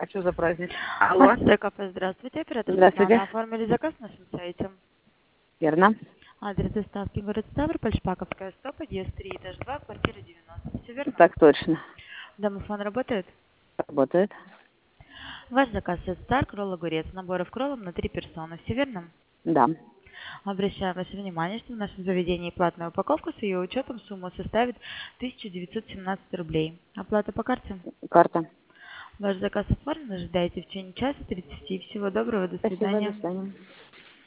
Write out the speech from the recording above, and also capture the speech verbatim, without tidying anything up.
Хочу заправить. Алло. Мастер кафе, здравствуйте. Оператор Здравствуйте. Светлана. Оформили заказ на нашем сайте. Верно. Адрес доставки город Ставрополь, Шпаковская, сто, подъезд три, этаж два, квартира девяносто. Все верно? Так точно. Домофон работает? Работает. Ваш заказ это Стар, кролл, огурец. Наборов кроллом на три персоны. Все верно? Да. Обращаю ваше внимание, что в нашем заведении платная упаковка с ее учетом сумма составит тысяча девятьсот семнадцать рублей. Оплата по карте? Карта. Ваш заказ оформлен, ожидаете в течение часа тридцати. Всего доброго, до Спасибо, до свидания. свидания.